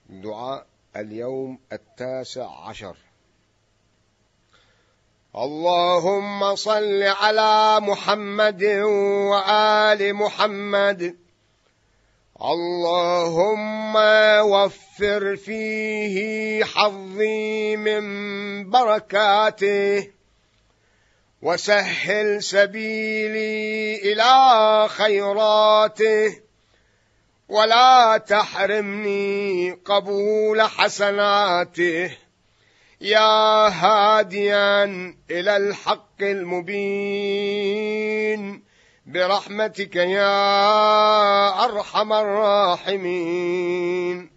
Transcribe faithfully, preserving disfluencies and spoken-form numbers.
دعاء اليوم التاسع عشر. اللهم صل على محمد وآل محمد. اللهم وفر فيه حظي من بركاته، وسهل سبيلي إلى خيراته، ولا تحرمني قبول حسناته، يا هاديا إلى الحق المبين، برحمتك يا أرحم الراحمين.